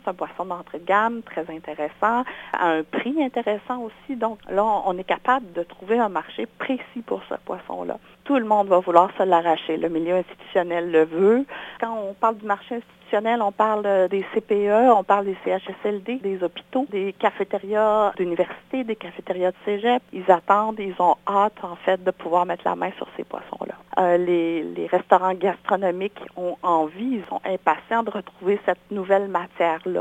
c'est un poisson d'entrée de gamme, très intéressant, à un prix intéressant aussi. Donc là, on est capable de trouver un marché précis pour ce poisson-là. Tout le monde va vouloir se l'arracher. Le milieu institutionnel le veut. Quand on parle du marché institutionnel, on parle des CPE, on parle des CHSLD, des hôpitaux, des cafétérias d'université, des cafétérias de cégep. Ils attendent, ils ont hâte, en fait, de pouvoir mettre la main sur ces poissons-là. Les restaurants gastronomiques ont envie, ils sont impatients de retrouver cette nouvelle matière-là.